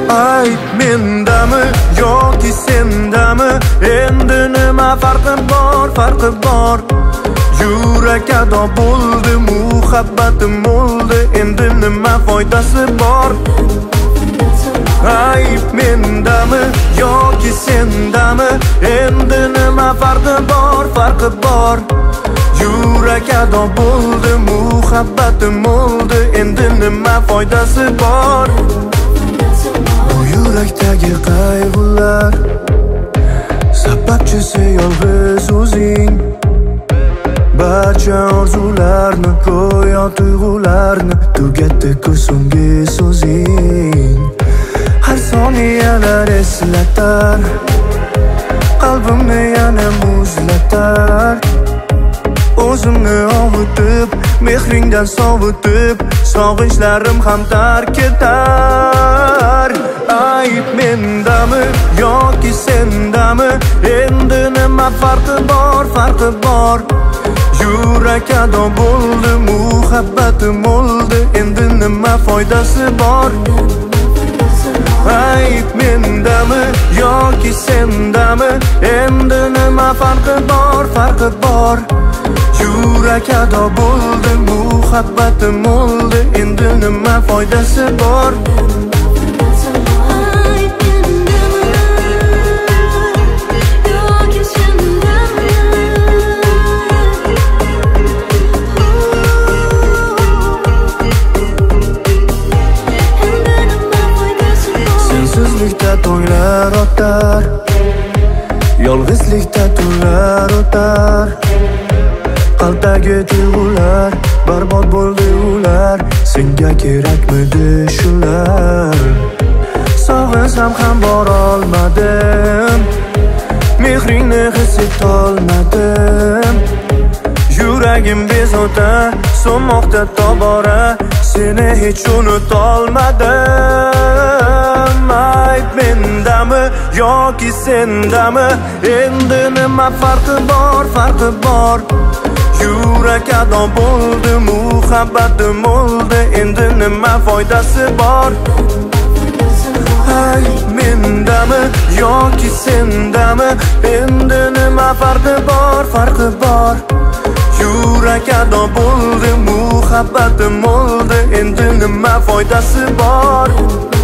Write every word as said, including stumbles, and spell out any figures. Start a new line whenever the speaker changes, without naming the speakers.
Ayt mendami yoki sendami, endi nima farqi bor, farqi bor. Yurak ado bo'ldi, muhabbatim bo'ldi, endi nima foydasi bor? Ayt mendami yoki sendami, endi nima farqi bor, farqi bor. Yurak ado bo'ldi, muhabbatim bo'ldi, endi nima foydasi bor? Bu yurakdagi qayg'ular sababchisi yolg'iz o'zing. Barcha orzularni, go'yo tuyg'ularni tugatdi-ku so'nggi so'zing. Har soniyalar eslatar, qalbimni yana muzlatar. O'zimni ovutib, mehringdan sovutib, sog'inchlarim ham tark etar. Ayt mendami yoki sendami, endi nima farqi bor, farqi bor. Yurak ado bo'ldi, muhabbatim bo'ldi, endi nima foydasi bor? Ayt mendami yoki sendami, endi nima farqi bor, farqi bor. Yurak ado bo'ldi, muhabbatim bo'ldi, endi nima foydasi bor? Sensizlikda to'ylar o'tar, yolg'izlikda tunlar o'tar. Qalbdagi tuyg'ular barbod bo'ldi ular, senga kerakmidi shular? Sog'insam ham borolmadim, mehringni his etolmadim. Yuragim bezovta so'nmoqda tobora, seni hech unutolmadim. Ayt mendami yoki sendami, endi nima farqi bor, farqi bor. Yurak ado bo'ldi, muhabbatim bo'ldi, endi nima foydasi bor? Ayt mendami yoki sendami, endi nima farqi bor, farqi bor. Yurak ado bo'ldi, muhabbatim bo'ldi, endi nima foydasi bor?